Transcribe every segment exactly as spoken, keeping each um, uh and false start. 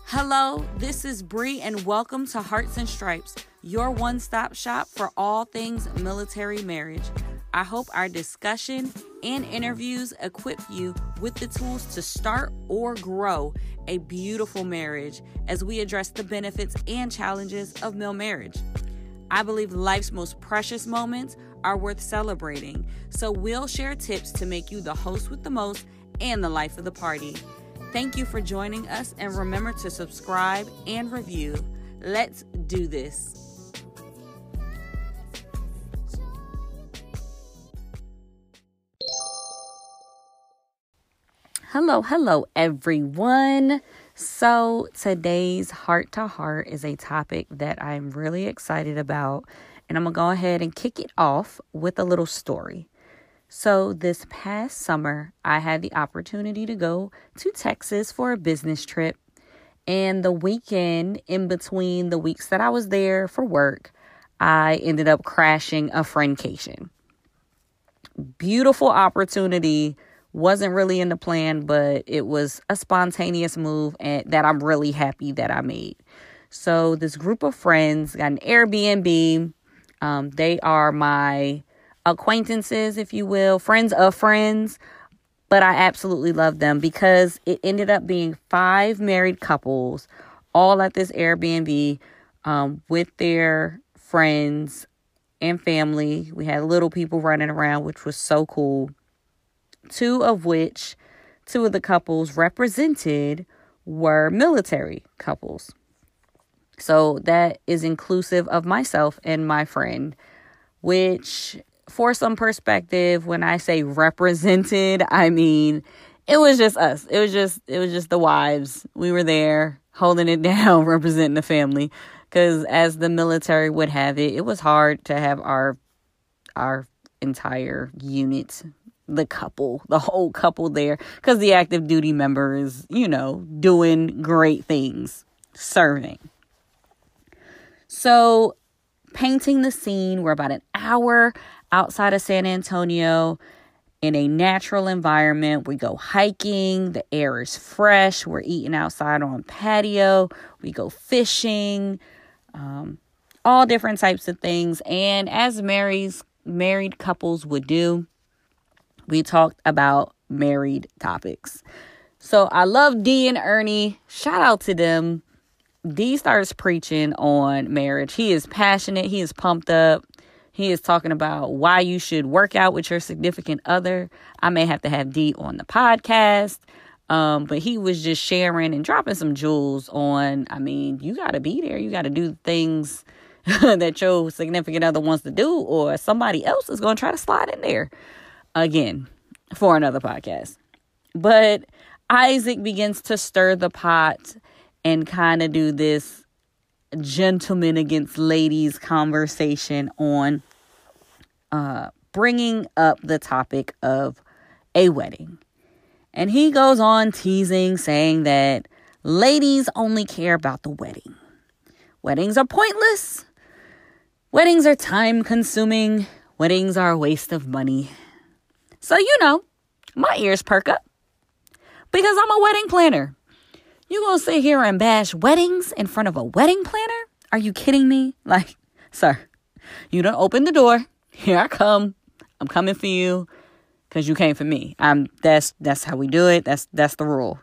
Hello, this is Bree, and welcome to Hearts and Stripes, your one-stop shop for all things military marriage. I hope our discussion and interviews equip you with the tools to start or grow a beautiful marriage as we address the benefits and challenges of male marriage. I believe life's most precious moments are worth celebrating, so we'll share tips to make you the host with the most and the life of the party. Thank you for joining us, and remember to subscribe and review. Let's do this. Hello, hello, everyone. So today's Heart to Heart is a topic that I'm really excited about, and I'm going to go ahead and kick it off with a little story. So this past summer, I had the opportunity to go to Texas for a business trip. And the weekend in between the weeks that I was there for work, I ended up crashing a friendcation. Beautiful opportunity. Wasn't really in the plan, but it was a spontaneous move and that I'm really happy that I made. So this group of friends got an Airbnb. Um, they are my acquaintances, if you will, friends of friends, but I absolutely love them because it ended up being five married couples all at this Airbnb um, with their friends and family. We had little people running around, which was so cool. Two of which, two of the couples represented were military couples. So that is inclusive of myself and my friend, which, for some perspective, when I say represented, I mean, it was just us. It was just, it was just the wives. We were there holding it down, representing the family. Because as the military would have it, it was hard to have our, our entire unit, the couple, the whole couple there. Because the active duty member is, you know, doing great things, serving. So painting the scene, we're about an hour outside of San Antonio in a natural environment. We go hiking. The air is fresh. We're eating outside on patio. We go fishing, um, all different types of things. And as married, married couples would do, we talked about married topics. So I love Dee and Ernie. Shout out to them. Dee starts preaching on marriage. He is passionate. He is pumped up. He is talking about why you should work out with your significant other. I may have to have Dee on the podcast. Um, but he was just sharing and dropping some jewels on, I mean, you got to be there. You got to do things that your significant other wants to do, or somebody else is going to try to slide in there again for another podcast. But Isaac begins to stir the pot and kind of do this gentlemen against ladies conversation on uh, bringing up the topic of a wedding. And he goes on teasing, saying that ladies only care about the wedding. Weddings are pointless. Weddings are time consuming. Weddings are a waste of money. So, you know, my ears perk up because I'm a wedding planner. You gonna sit here and bash weddings in front of a wedding planner? Are you kidding me? Like, sir, you done open the door. Here I come. I'm coming for you because you came for me. I'm that's that's how we do it. That's that's the rule.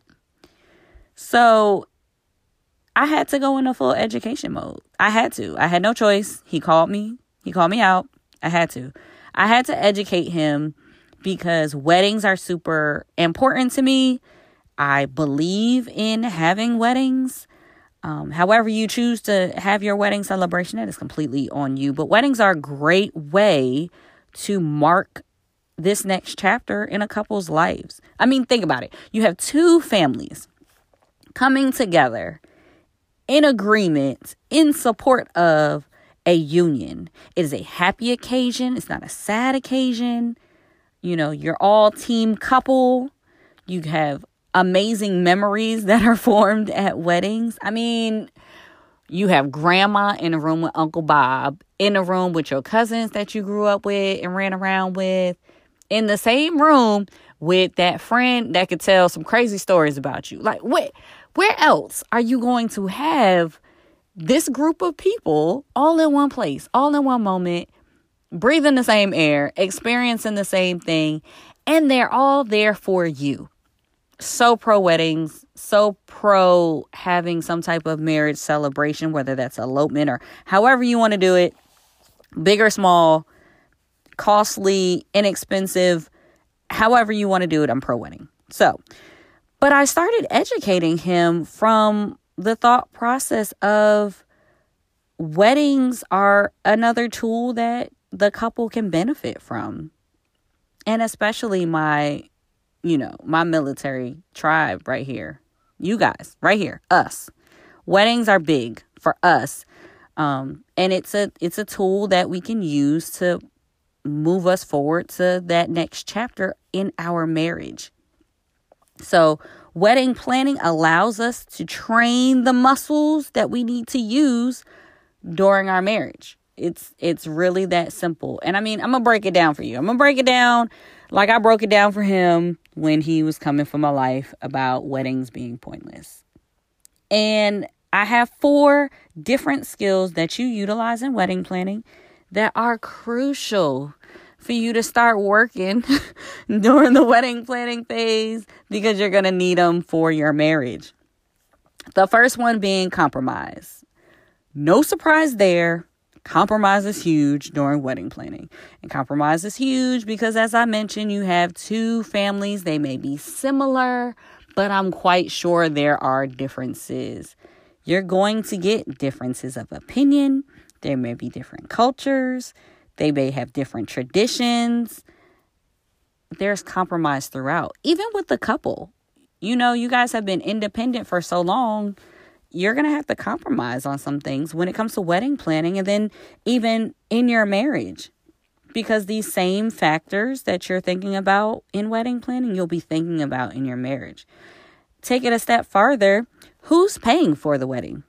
So I had to go into full education mode. I had to. I had no choice. He called me. He called me out. I had to. I had to educate him because weddings are super important to me. I believe in having weddings. Um, however you choose to have your wedding celebration, that is completely on you. But weddings are a great way to mark this next chapter in a couple's lives. I mean, think about it. You have two families coming together in agreement, in support of a union. It is a happy occasion. It's not a sad occasion. You know, you're all team couple. You have amazing memories that are formed at weddings. I mean, you have grandma in a room with Uncle Bob, in a room with your cousins that you grew up with and ran around with, in the same room, with that friend that could tell some crazy stories about you. Like, where, where else are you going to have this group of people all in one place, all in one moment, breathing the same air, experiencing the same thing, and they're all there for you? So pro weddings, so pro having some type of marriage celebration, whether that's elopement or however you want to do it, big or small, costly, inexpensive, however you want to do it, I'm pro wedding. So, but I started educating him from the thought process of weddings are another tool that the couple can benefit from. And especially my, you know, my military tribe right here. You guys, right here, us. Weddings are big for us. Um, and it's a it's a tool that we can use to move us forward to that next chapter in our marriage. So wedding planning allows us to train the muscles that we need to use during our marriage. It's it's really that simple. And I mean, I'm going to break it down for you. I'm going to break it down like I broke it down for him when he was coming for my life about weddings being pointless. And I have four different skills that you utilize in wedding planning that are crucial for you to start working during the wedding planning phase, because you're going to need them for your marriage. The first one being compromise. No surprise there. Compromise is huge during wedding planning. And compromise is huge because, as I mentioned, you have two families. They may be similar, but I'm quite sure there are differences. You're going to get differences of opinion. There may be different cultures. They may have different traditions. There's compromise throughout. Even with the couple. You know, you guys have been independent for so long. You're going to have to compromise on some things when it comes to wedding planning, and then even in your marriage. Because these same factors that you're thinking about in wedding planning, you'll be thinking about in your marriage. Take it a step farther. Who's paying for the wedding?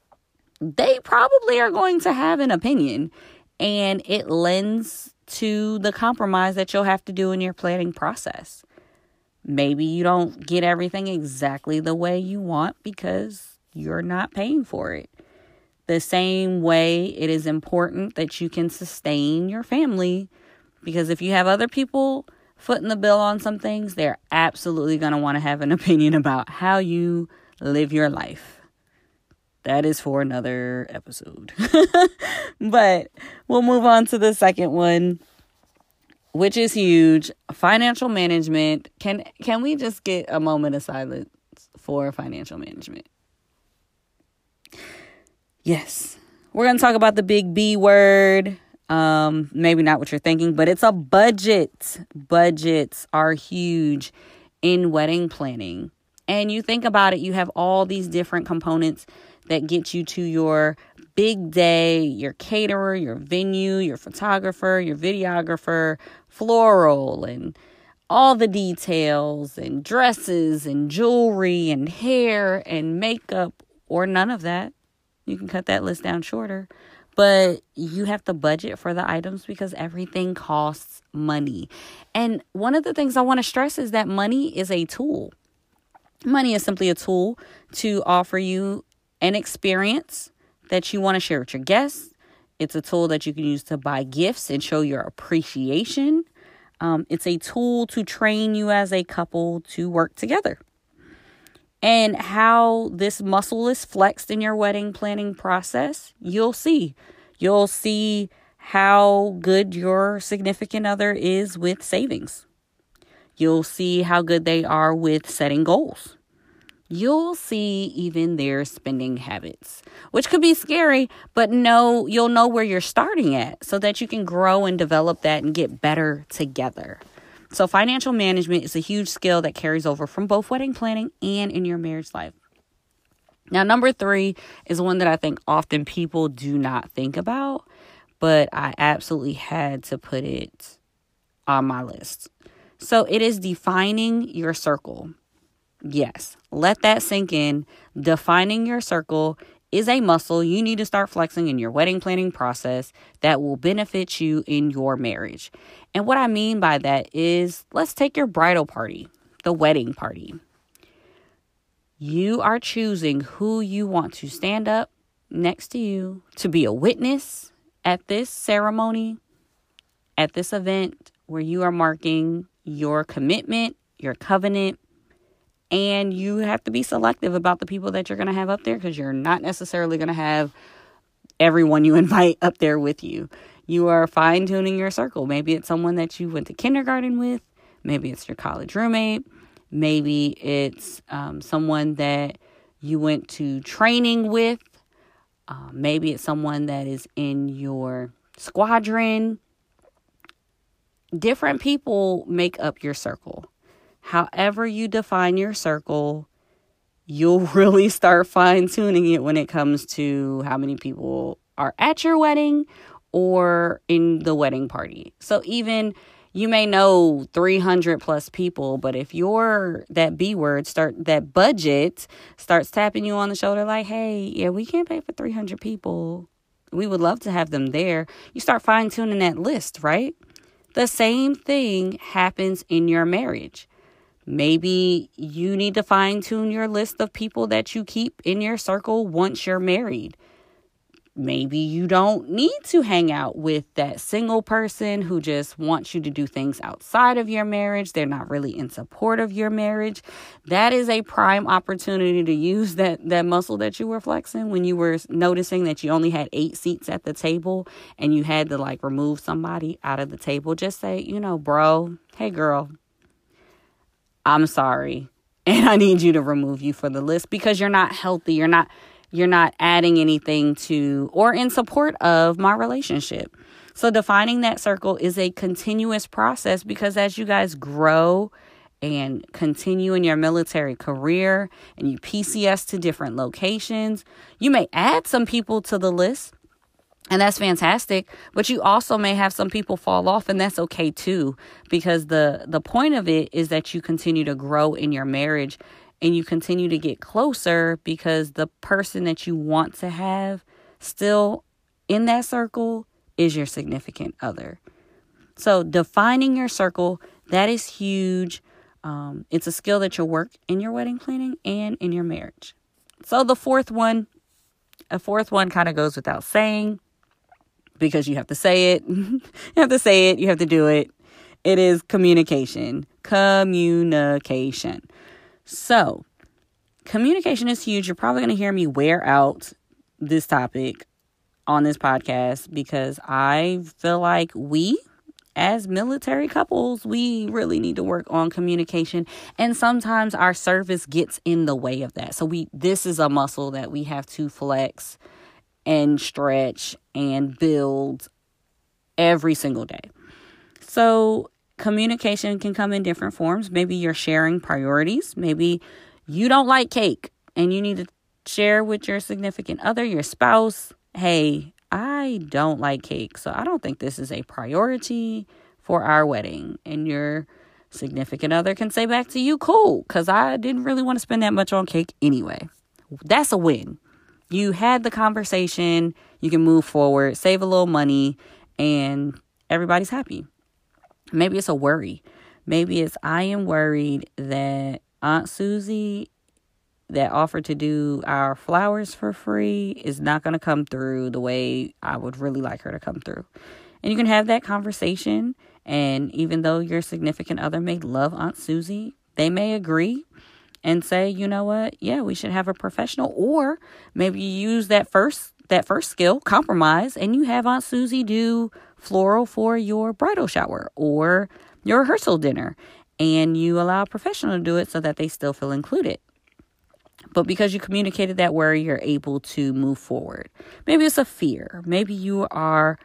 They probably are going to have an opinion, and it lends to the compromise that you'll have to do in your planning process. Maybe you don't get everything exactly the way you want because you're not paying for it. The same way it is important that you can sustain your family, because if you have other people footing the bill on some things, they're absolutely going to want to have an opinion about how you live your life. That is for another episode. But we'll move on to the second one, which is huge. Financial management. Can can we just get a moment of silence for financial management? Yes. We're going to talk about the big B word. Um, maybe not what you're thinking, but it's a budget. Budgets are huge in wedding planning. And you think about it, you have all these different components that get you to your big day, your caterer, your venue, your photographer, your videographer, floral, and all the details, and dresses, and jewelry, and hair, and makeup, or none of that. You can cut that list down shorter. But you have to budget for the items because everything costs money. And one of the things I want to stress is that money is a tool. Money is simply a tool to offer you an experience that you want to share with your guests. It's a tool that you can use to buy gifts and show your appreciation. Um, it's a tool to train you as a couple to work together. And how this muscle is flexed in your wedding planning process, you'll see. You'll see how good your significant other is with savings. You'll see how good they are with setting goals. You'll see even their spending habits, which could be scary, but no, you'll know where you're starting at so that you can grow and develop that and get better together. So financial management is a huge skill that carries over from both wedding planning and in your marriage life. Now, number three is one that I think often people do not think about, but I absolutely had to put it on my list. So it is defining your circle. Yes, let that sink in. Defining your circle is a muscle you need to start flexing in your wedding planning process that will benefit you in your marriage. And what I mean by that is, let's take your bridal party, the wedding party. You are choosing who you want to stand up next to you to be a witness at this ceremony, at this event where you are marking your commitment, your covenant, and you have to be selective about the people that you're going to have up there, because you're not necessarily going to have everyone you invite up there with you. You are fine-tuning your circle. Maybe it's someone that you went to kindergarten with. Maybe it's your college roommate. Maybe it's um, someone that you went to training with. Uh, maybe it's someone that is in your squadron. Different people make up your circle. However you define your circle, you'll really start fine-tuning it when it comes to how many people are at your wedding or in the wedding party. So even you may know three hundred plus people, but if your that B word start that budget starts tapping you on the shoulder like, hey, yeah, we can't pay for three hundred people. We would love to have them there. You start fine-tuning that list, right? The same thing happens in your marriage. Maybe you need to fine-tune your list of people that you keep in your circle once you're married. Maybe you don't need to hang out with that single person who just wants you to do things outside of your marriage. They're not really in support of your marriage. That is a prime opportunity to use that, that muscle that you were flexing when you were noticing that you only had eight seats at the table and you had to like remove somebody out of the table. Just say, you know, bro, hey girl, I'm sorry. And I need you to remove you for the list because you're not healthy. You're not You're not adding anything to or in support of my relationship. So defining that circle is a continuous process because as you guys grow and continue in your military career and you P C S to different locations, you may add some people to the list. And that's fantastic. But you also may have some people fall off, and that's okay too. Because the, the point of it is that you continue to grow in your marriage and you continue to get closer because the person that you want to have still in that circle is your significant other. So defining your circle, that is huge. Um, it's a skill that you'll work in your wedding planning and in your marriage. So the fourth one, a fourth one kind of goes without saying because you have to say it. You have to say it. You have to do it. It is communication. Communication. So, communication is huge. You're probably going to hear me wear out this topic on this podcast because I feel like we, as military couples, we really need to work on communication. And sometimes our service gets in the way of that. So, we this is a muscle that we have to flex and stretch and build every single day. So, communication can come in different forms. Maybe you're sharing priorities. Maybe you don't like cake and you need to share with your significant other, your spouse, hey, I don't like cake, so I don't think this is a priority for our wedding. And your significant other can say back to you, cool, because I didn't really want to spend that much on cake anyway. That's a win. You had the conversation, you can move forward, save a little money, and everybody's happy. Maybe it's a worry. Maybe it's I am worried that Aunt Susie that offered to do our flowers for free is not going to come through the way I would really like her to come through. And you can have that conversation. And even though your significant other may love Aunt Susie, they may agree and say, you know what? Yeah, we should have a professional. Or maybe you use that first that first skill, compromise, and you have Aunt Susie do floral for your bridal shower or your rehearsal dinner. And you allow a professional to do it so that they still feel included. But because you communicated that worry, you're able to move forward. Maybe it's a fear. Maybe you are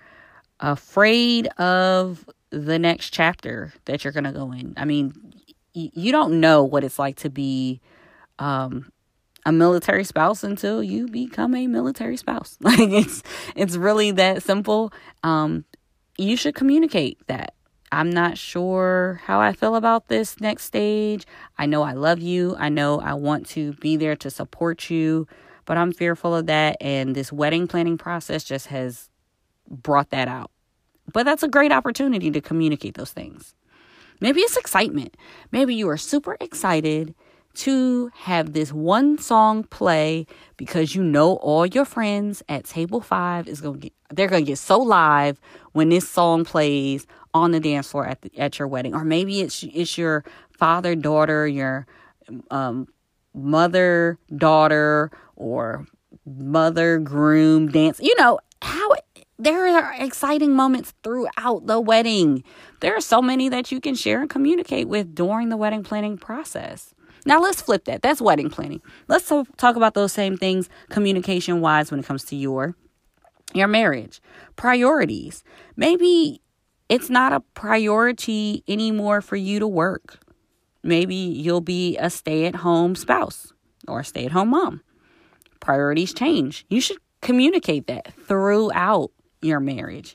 afraid of the next chapter that you're going to go in. I mean, y- you don't know what it's like to be um, a military spouse until you become a military spouse. Like it's it's really that simple. Um, you should communicate that. I'm not sure how I feel about this next stage. I know I love you. I know I want to be there to support you. but I'm fearful of that. And this wedding planning process just has brought that out. But that's a great opportunity to communicate those things. Maybe it's excitement. Maybe you are super excited to have this one song play because you know all your friends at table five is going to get, they're going to get so live when this song plays on the dance floor at the, at your wedding. Or maybe it's it's your father, daughter, your um, mother, daughter, or mother, groom dance. You know, how there are exciting moments throughout the wedding. There are so many that you can share and communicate with during the wedding planning process. Now, let's flip that. That's wedding planning. Let's talk about those same things communication-wise when it comes to your, your marriage. Priorities. Maybe it's not a priority anymore for you to work. Maybe you'll be a stay-at-home spouse or a stay-at-home mom. Priorities change. You should communicate that throughout your marriage.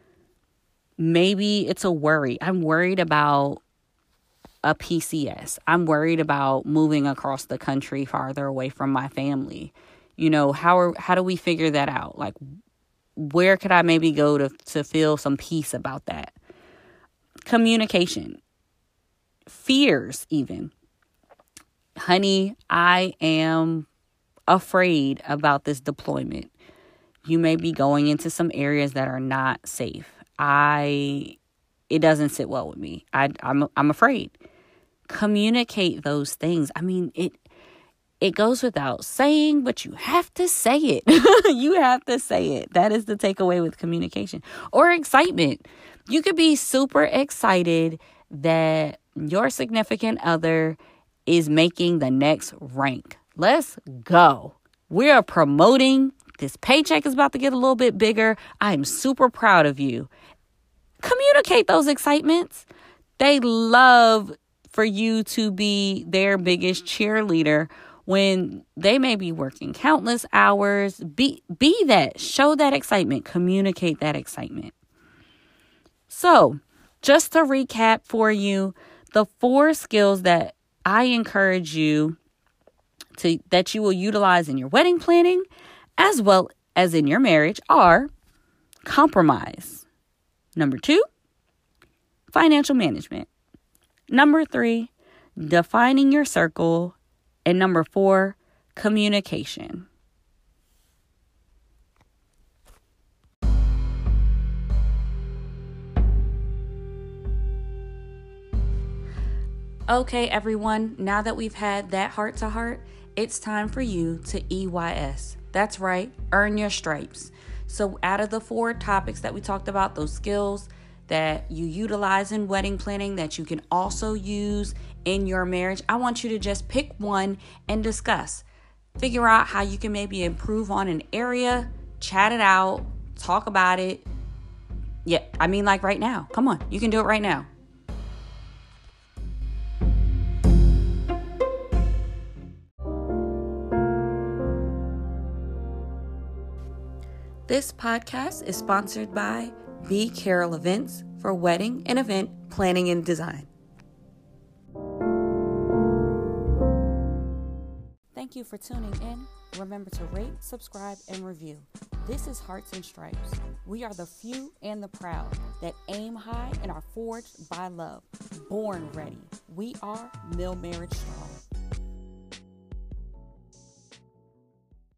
Maybe it's a worry. I'm worried about a P C S. I'm worried about moving across the country farther away from my family. You know, how are, how do we figure that out? Like, where could I maybe go to, to feel some peace about that? Communication. Fears even. Honey, I am afraid about this deployment. You may be going into some areas that are not safe. I, it doesn't sit well with me. I, I'm, I'm afraid. Communicate those things. I mean, it, it goes without saying, but you have to say it. You have to say it. That is the takeaway with communication. Or excitement. You could be super excited that your significant other is making the next rank. Let's go. We are promoting. This paycheck is about to get a little bit bigger. I am super proud of you. Communicate those excitements. They love for you to be their biggest cheerleader when they may be working countless hours. Be, be that. Show that excitement. Communicate that excitement. So, just to recap for you, the four skills that I encourage you to that you will utilize in your wedding planning as well as in your marriage are compromise. Number two, financial management. Number three, defining your circle. And number four, communication. Okay, everyone, now that we've had that heart to heart, it's time for you to E Y S. That's right, earn your stripes. So out of the four topics that we talked about, those skills that you utilize in wedding planning that you can also use in your marriage, I want you to just pick one and discuss. Figure out how you can maybe improve on an area, chat it out, talk about it. Yeah, I mean, like right now. Come on, you can do it right now. This podcast is sponsored by B. Carroll Events for wedding and event planning and design. Thank you for tuning in. Remember to rate, subscribe, and review. This is Hearts and Stripes. We are the few and the proud that aim high and are forged by love. Born ready. We are Mill Marriage Strong.